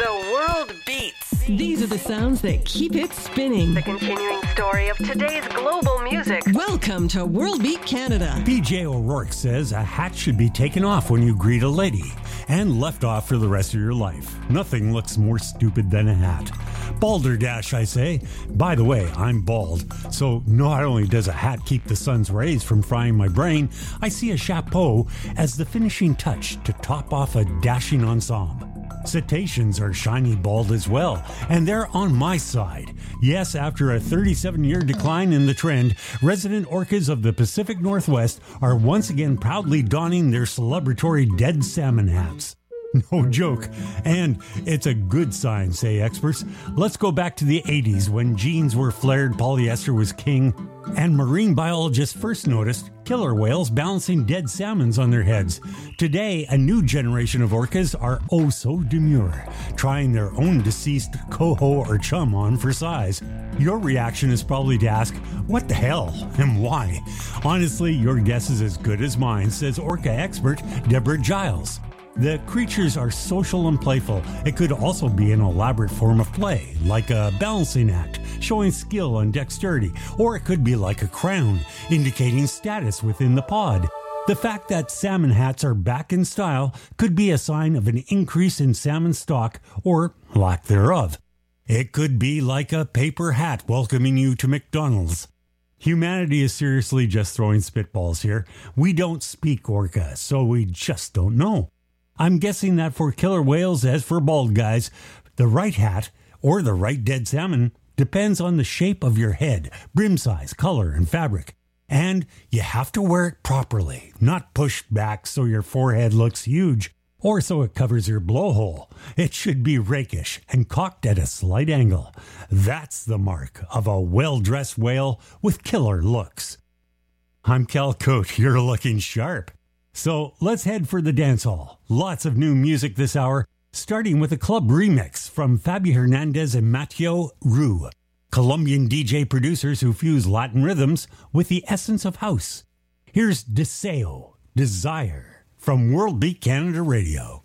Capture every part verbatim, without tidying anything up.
The world beats. These are the sounds that keep it spinning. The continuing story of today's global music. Welcome to World Beat Canada. B J O'Rourke says a hat should be taken off when you greet a lady and left off for the rest of your life. Nothing looks more stupid than a hat. Balderdash, I say. By the way, I'm bald, so not only does a hat keep the sun's rays from frying my brain, I see a chapeau as the finishing touch to top off a dashing ensemble. Cetaceans are shiny bald as well, and they're on my side. Yes, after a thirty-seven-year decline in the trend, resident orcas of the Pacific Northwest are once again proudly donning their celebratory dead salmon hats. No joke. And it's a good sign, say experts. Let's go back to the eighties when jeans were flared, polyester was king, and marine biologists first noticed killer whales balancing dead salmons on their heads. Today, a new generation of orcas are oh so demure, trying their own deceased coho or chum on for size. Your reaction is probably to ask, what the hell and why? Honestly, your guess is as good as mine, says orca expert Deborah Giles. The creatures are social and playful. It could also be an elaborate form of play, like a balancing act, showing skill and dexterity, or it could be like a crown, indicating status within the pod. The fact that salmon hats are back in style could be a sign of an increase in salmon stock, or lack thereof. It could be like a paper hat welcoming you to McDonald's. Humanity is seriously just throwing spitballs here. We don't speak orca, so we just don't know. I'm guessing that for killer whales, as for bald guys, the right hat, or the right dead salmon, depends on the shape of your head, brim size, color, and fabric. And you have to wear it properly, not pushed back so your forehead looks huge, or so it covers your blowhole. It should be rakish and cocked at a slight angle. That's the mark of a well-dressed whale with killer looks. I'm Cal Cote, you're looking sharp. So let's head for the dance hall. Lots of new music this hour, starting with a club remix from Fabi Hernandez and Mateo Rue, Colombian D J producers who fuse Latin rhythms with the essence of house. Here's Deseo, Desire, from World Beat Canada Radio.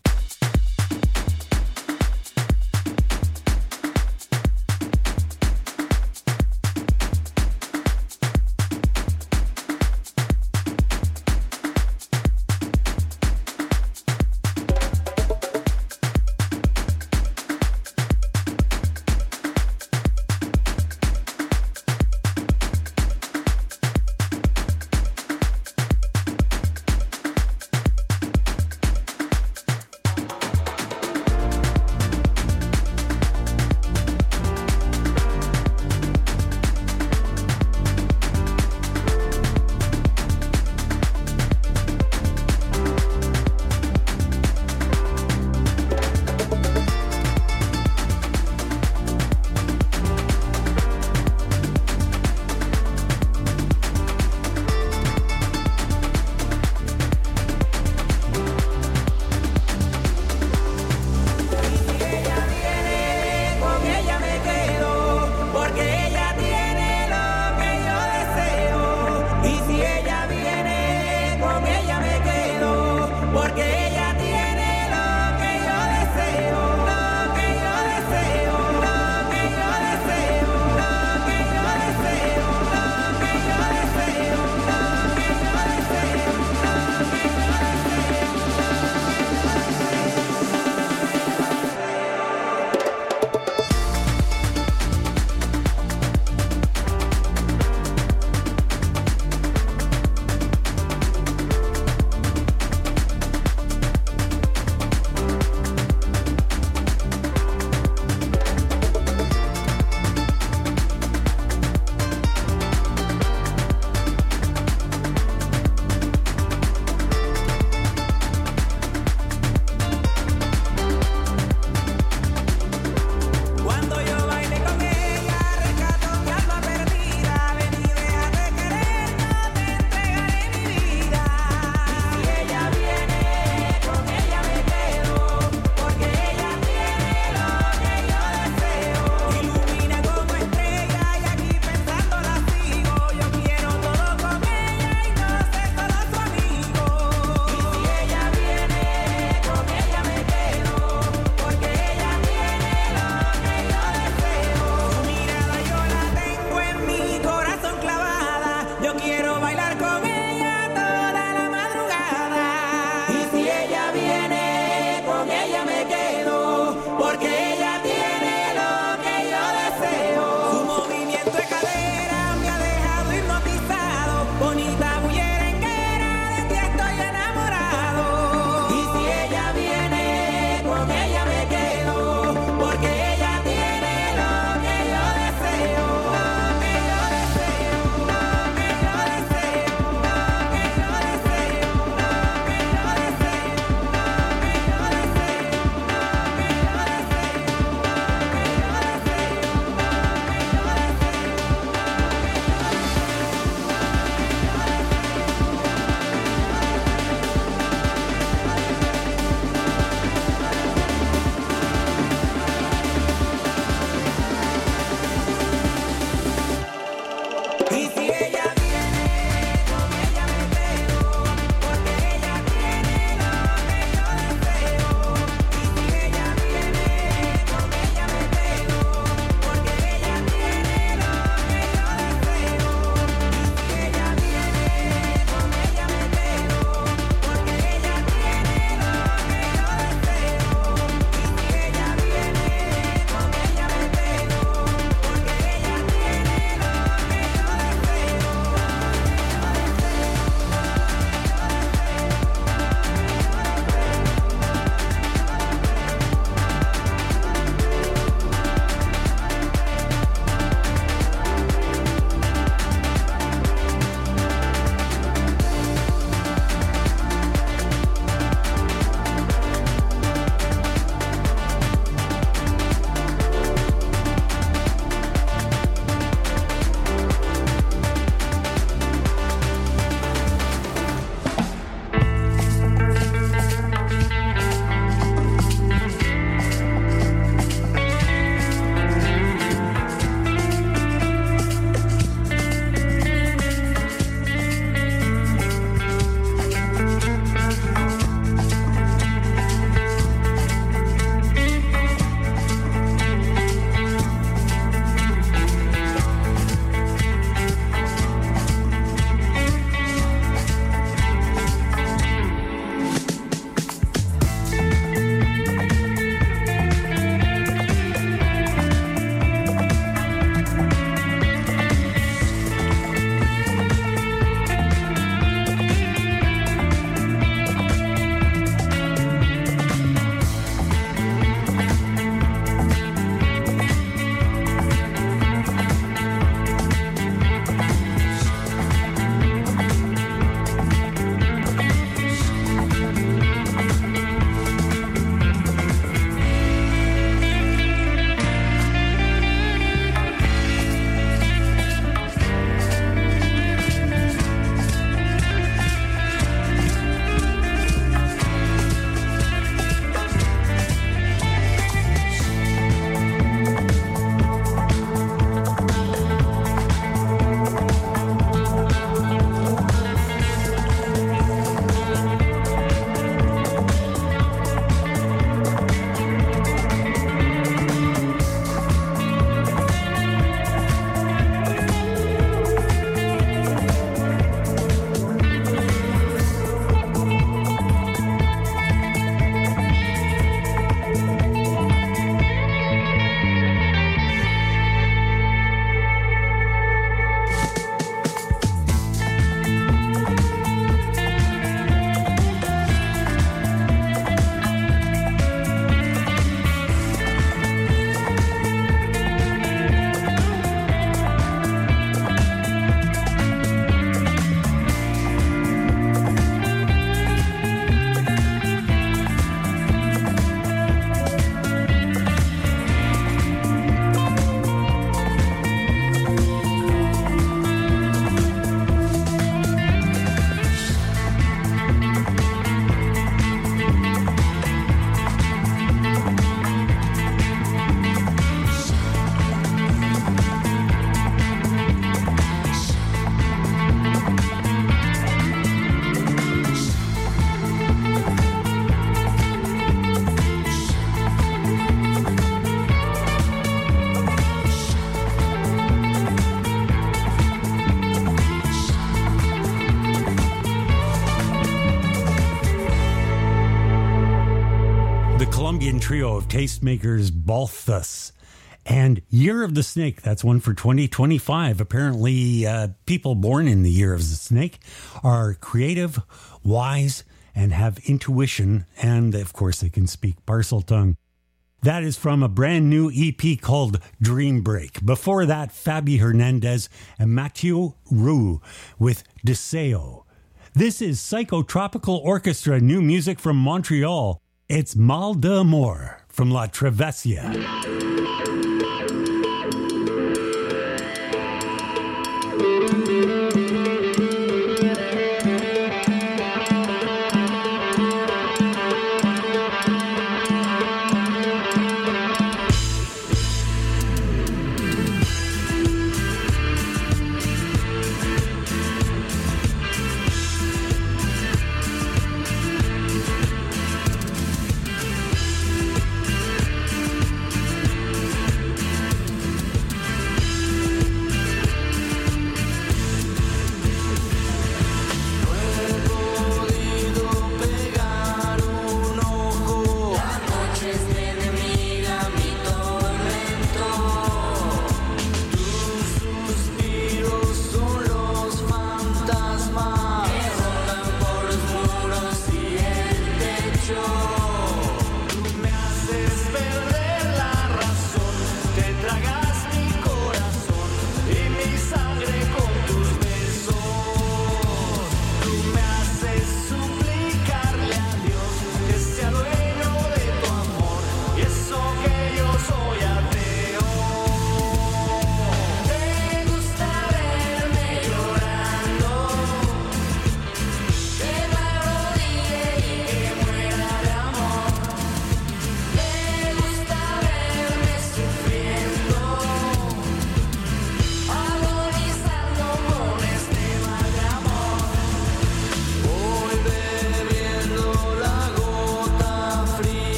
Canadian trio of tastemakers Balthus and Year of the Snake. That's one for twenty twenty-five. Apparently, uh, people born in the Year of the Snake are creative, wise, and have intuition. And, of course, they can speak Parseltongue. That is from a brand new E P called Dream Break. Before that, Fabi Hernandez and Mathieu Roux with Deseo. This is Psychotropical Orchestra, new music from Montreal. It's Mal d'Amour from La Travesia.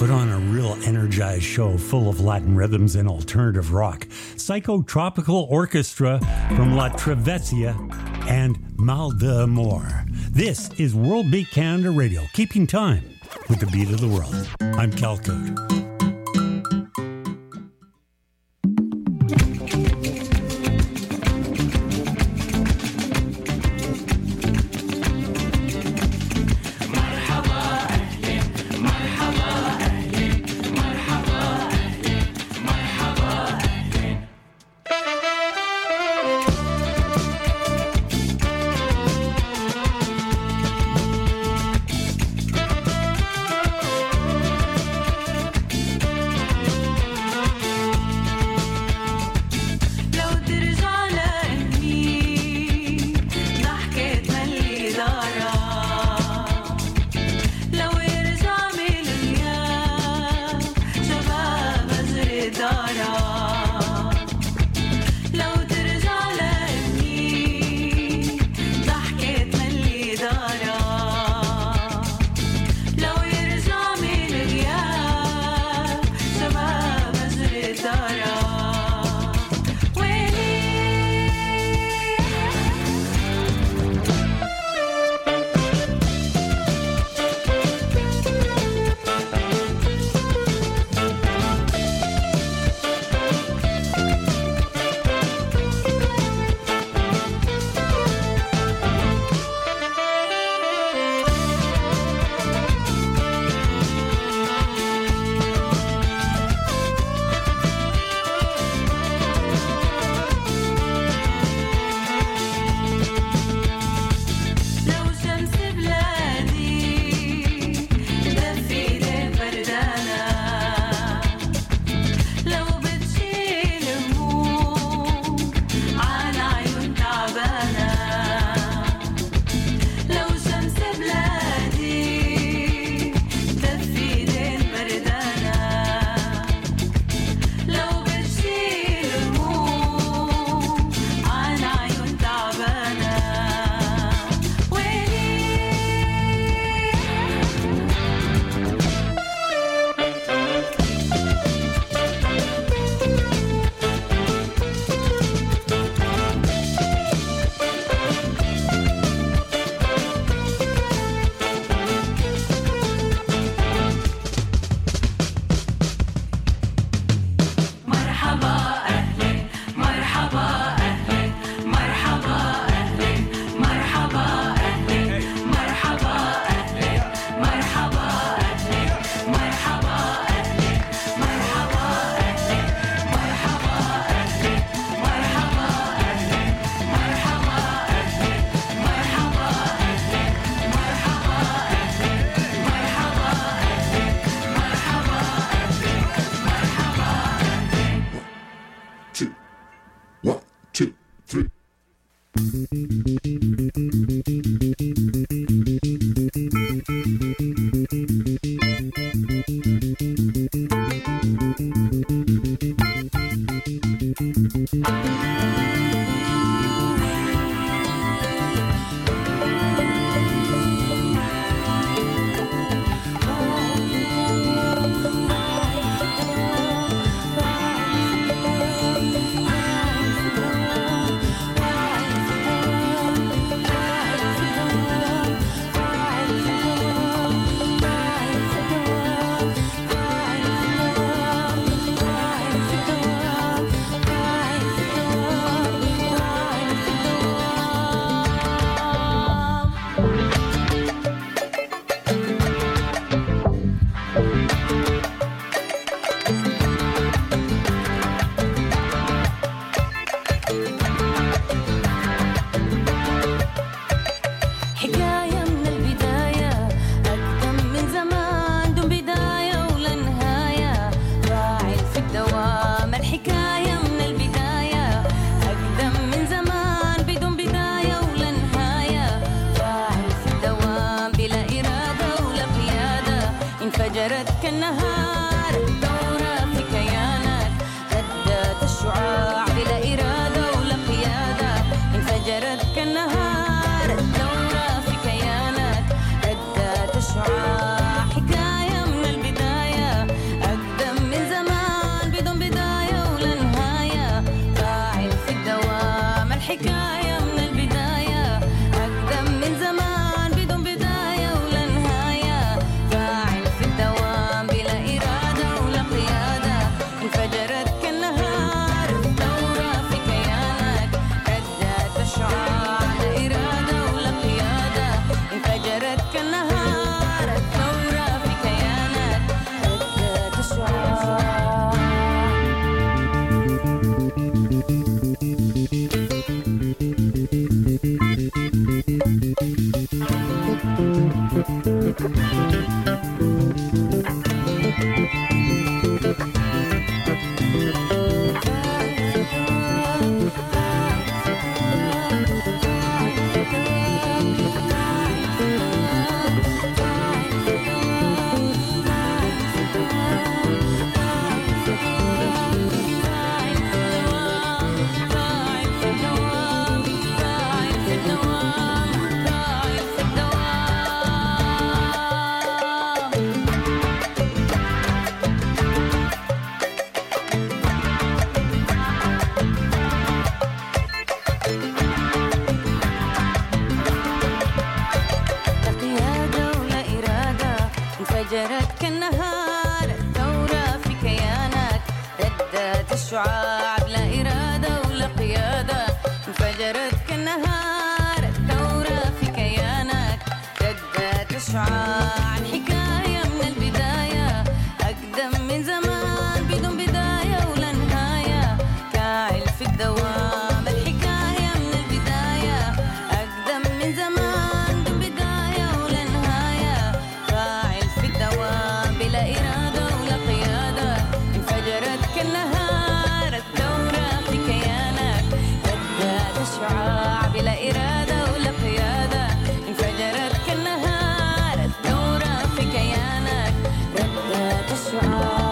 put on a real energized show full of Latin rhythms and alternative rock. Psychotropical Orchestra from La Travesia and Mal d'Amor. This is World Beat Canada Radio, keeping time with the beat of the world. I'm Cal Cote. الشعاب لا إرادة ولا قيادة انفجرت كالنهار الثورة في كيانك ردت الشعاع عن حكاية من البداية أقدم من زمان بدون بداية ولا نهاية كاعل في الدوام الحكاية من البداية أقدم من زمان بدون بداية ولا نهاية كاعل في الدوام بلا إرادة ولا قيادة انفجرت كالنهار الثورة في كيانك ردت الشعاع بلا إرادة ولا قيادة انفجرت كالنهار الثورة في كيانك ردت الشعاع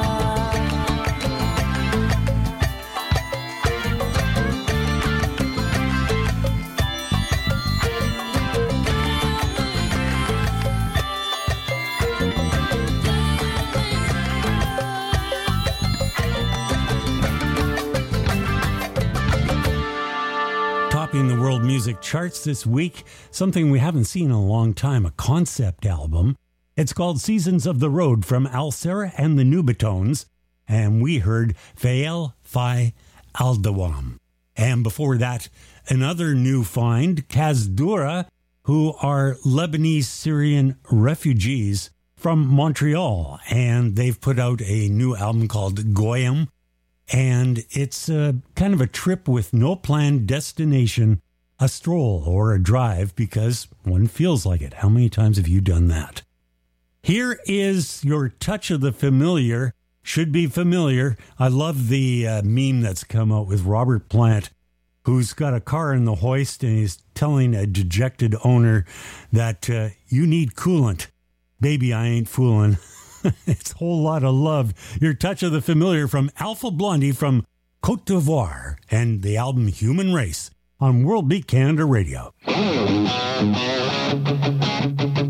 Topping the world music charts this week, something we haven't seen in a long time, a concept album. It's called Seasons of the Road from Alcera and the Nubatones, and we heard Fael Fi Aldawam. And before that, another new find, Kazdura, who are Lebanese Syrian refugees from Montreal, and they've put out a new album called Goyim. And it's a, kind of a trip with no planned destination, a stroll or a drive, because one feels like it. How many times have you done that? Here is your touch of the familiar. Should be familiar. I love the uh, meme that's come out with Robert Plant, who's got a car in the hoist, and he's telling a dejected owner that uh, you need coolant. Baby, I ain't fooling. It's a whole lot of love. Your touch of the familiar from Alpha Blondie from Côte d'Ivoire and the album Human Race on World Beat Canada Radio.